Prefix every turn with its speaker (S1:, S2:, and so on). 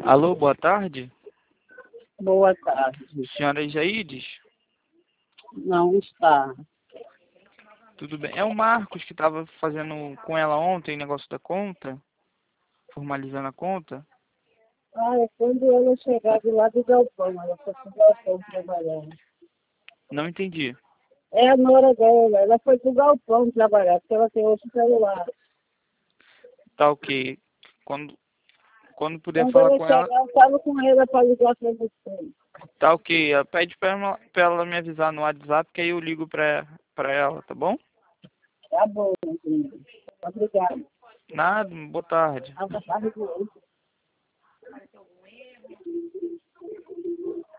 S1: Alô, boa tarde.
S2: Boa tarde.
S1: Senhora Isaides?
S2: Não está.
S1: Tudo bem? É o Marcos que estava fazendo com ela ontem negócio da conta, formalizando a conta.
S2: Ah, é quando ela chegar do lado do galpão, ela foi pro galpão trabalhar.
S1: Não entendi.
S2: É a nora dela, ela foi pro galpão trabalhar, porque ela tem outro celular.
S1: Tá ok. Quando puder
S2: Quando
S1: falar
S2: ela
S1: com ela,
S2: chegar, eu falo com ela para ligar para você.
S1: tá ok. Pede pra ela me avisar no WhatsApp que aí eu ligo pra ela, tá bom?
S2: Tá bom, filho. Obrigada.
S1: Nada, boa tarde.
S2: Boa tarde.